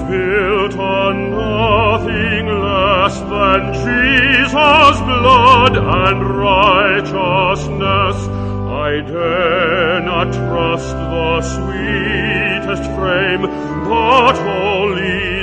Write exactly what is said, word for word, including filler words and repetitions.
built on nothing less than Jesus' blood and righteousness, I dare not trust the sweetest frame, but wholly